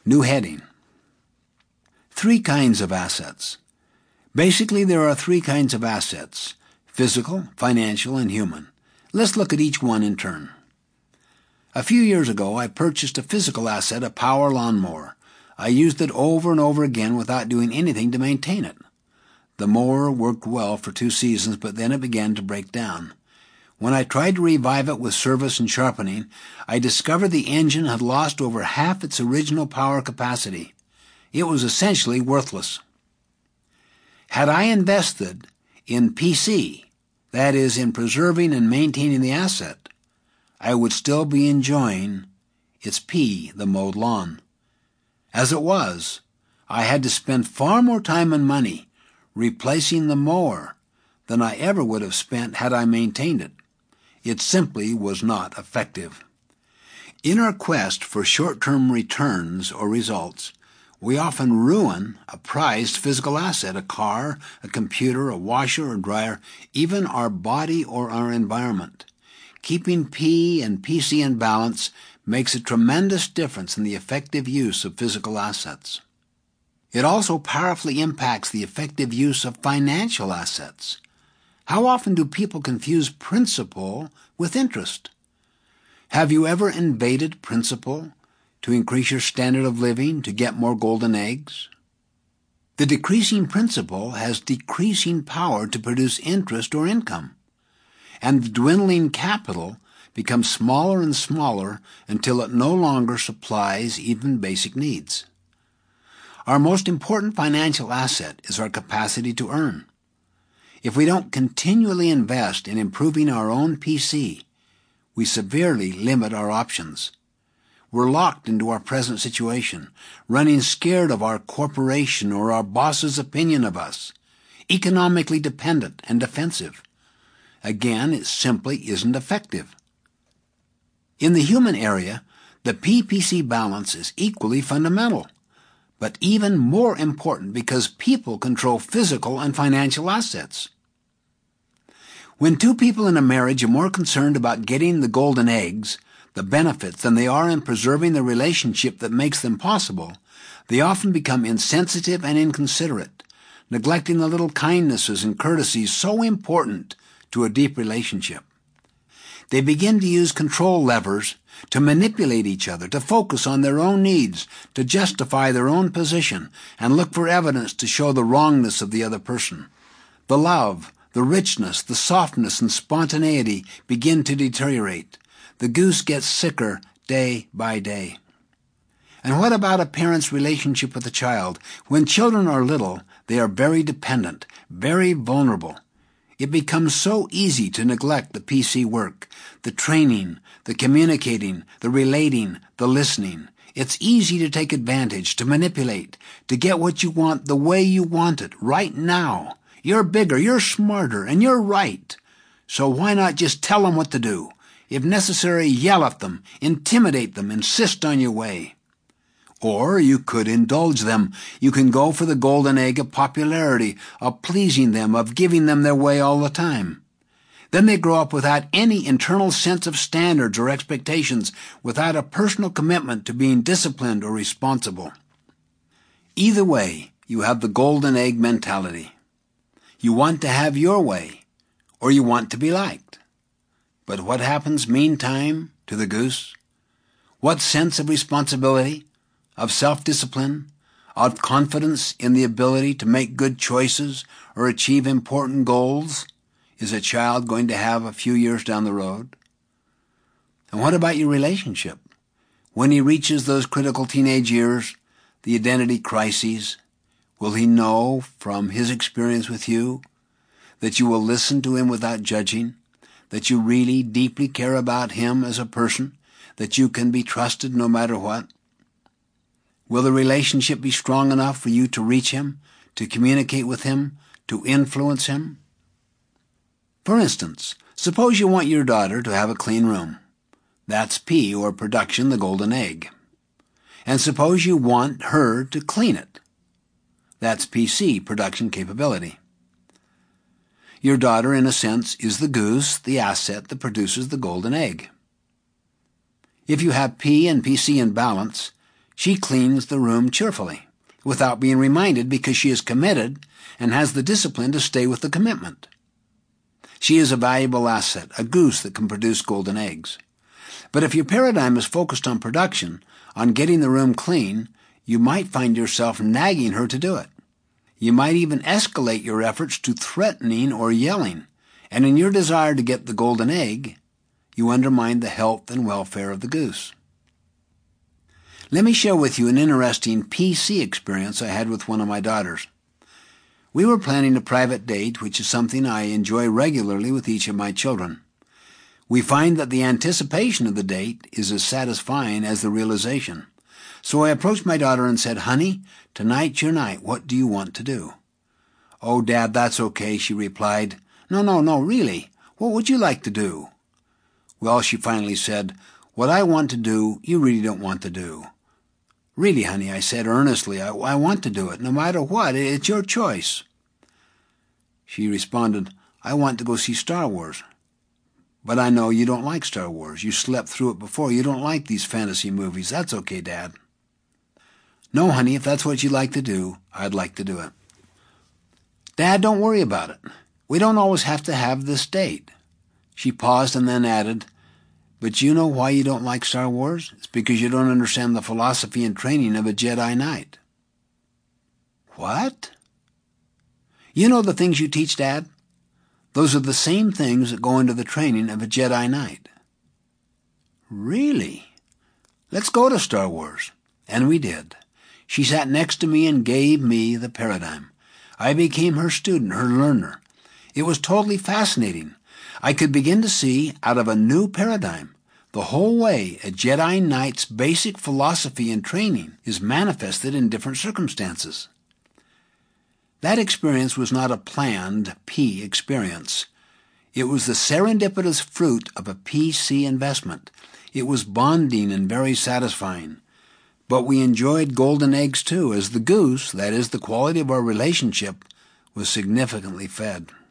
New heading. 3 kinds of assets. Basically, there are 3 kinds of assets: physical, financial, and human. Let's look at each one in turn. A few years ago, I purchased a physical asset, a power lawnmower. I used it over and over again without doing anything to maintain it. The mower worked well for 2 seasons, but then it began to break down. When I tried to revive it with service and sharpening, I discovered the engine had lost over half its original power capacity. It was essentially worthless. Had I invested in PC, that is, in preserving and maintaining the asset, I would still be enjoying its P, the mowed lawn. As it was, I had to spend far more time and money replacing the mower than I ever would have spent had I maintained it. It simply was not effective. In our quest for short-term returns or results, we often ruin a prized physical asset, a car, a computer, a washer or dryer, even our body or our environment. Keeping P and PC in balance makes a tremendous difference in the effective use of physical assets. It also powerfully impacts the effective use of financial assets. How often do people confuse principal with interest? Have you ever invaded principal to increase your standard of living, to get more golden eggs? The decreasing principal has decreasing power to produce interest or income, and the dwindling capital becomes smaller and smaller until it no longer supplies even basic needs. Our most important financial asset is our capacity to earn. If we don't continually invest in improving our own PC, we severely limit our options. We're locked into our present situation, running scared of our corporation or our boss's opinion of us, economically dependent and defensive. Again, it simply isn't effective. In the human area, the PPC balance is equally fundamental, but even more important because people control physical and financial assets. When 2 people in a marriage are more concerned about getting the golden eggs, the benefits, than they are in preserving the relationship that makes them possible, they often become insensitive and inconsiderate, neglecting the little kindnesses and courtesies so important to a deep relationship. They begin to use control levers to manipulate each other, to focus on their own needs, to justify their own position, and look for evidence to show the wrongness of the other person. The love, the richness, the softness, and spontaneity begin to deteriorate. The goose gets sicker day by day. And what about a parent's relationship with a child? When children are little, they are very dependent, very vulnerable. It becomes so easy to neglect the PC work, the training, the communicating, the relating, the listening. It's easy to take advantage, to manipulate, to get what you want the way you want it, right now. You're bigger, you're smarter, and you're right. So why not just tell them what to do? If necessary, yell at them, intimidate them, insist on your way. Or you could indulge them. You can go for the golden egg of popularity, of pleasing them, of giving them their way all the time. Then they grow up without any internal sense of standards or expectations, without a personal commitment to being disciplined or responsible. Either way, you have the golden egg mentality. You want to have your way, or you want to be liked. But what happens meantime to the goose? What sense of responsibility, of self-discipline, of confidence in the ability to make good choices or achieve important goals is a child going to have a few years down the road? And what about your relationship? When he reaches those critical teenage years, the identity crises, will he know from his experience with you that you will listen to him without judging, that you really deeply care about him as a person, that you can be trusted no matter what? Will the relationship be strong enough for you to reach him, to communicate with him, to influence him? For instance, suppose you want your daughter to have a clean room. That's P, or production, the golden egg. And suppose you want her to clean it. That's PC, production capability. Your daughter, in a sense, is the goose, the asset that produces the golden egg. If you have P and PC in balance, She cleans the room cheerfully, without being reminded, because she is committed and has the discipline to stay with the commitment. She is a valuable asset, a goose that can produce golden eggs. But if your paradigm is focused on production, on getting the room clean, you might find yourself nagging her to do it. You might even escalate your efforts to threatening or yelling, and in your desire to get the golden egg, you undermine the health and welfare of the goose. Let me share with you an interesting PC experience I had with one of my daughters. We were planning a private date, which is something I enjoy regularly with each of my children. We find that the anticipation of the date is as satisfying as the realization. So I approached my daughter and said, "Honey, tonight's your night. What do you want to do?" "Oh, Dad, that's okay," she replied. No, really. What would you like to do?" "Well," she finally said, "what I want to do, you really don't want to do." "Really, honey," I said earnestly, I want to do it, no matter what. It's your choice." She responded, "I want to go see Star Wars." "But I know you don't like Star Wars. You slept through it before. You don't like these fantasy movies. That's okay, Dad." "No, honey, if that's what you'd like to do, I'd like to do it." "Dad, don't worry about it. We don't always have to have this date." She paused and then added, "But you know why you don't like Star Wars? It's because you don't understand the philosophy and training of a Jedi Knight." "What?" "You know the things you teach, Dad? Those are the same things that go into the training of a Jedi Knight." "Really? Let's go to Star Wars." And we did. She sat next to me and gave me the paradigm. I became her student, her learner. It was totally fascinating. I could begin to see, out of a new paradigm, the whole way a Jedi Knight's basic philosophy and training is manifested in different circumstances. That experience was not a planned P experience. It was the serendipitous fruit of a PC investment. It was bonding and very satisfying. But we enjoyed golden eggs too, as the goose, that is, the quality of our relationship, was significantly fed.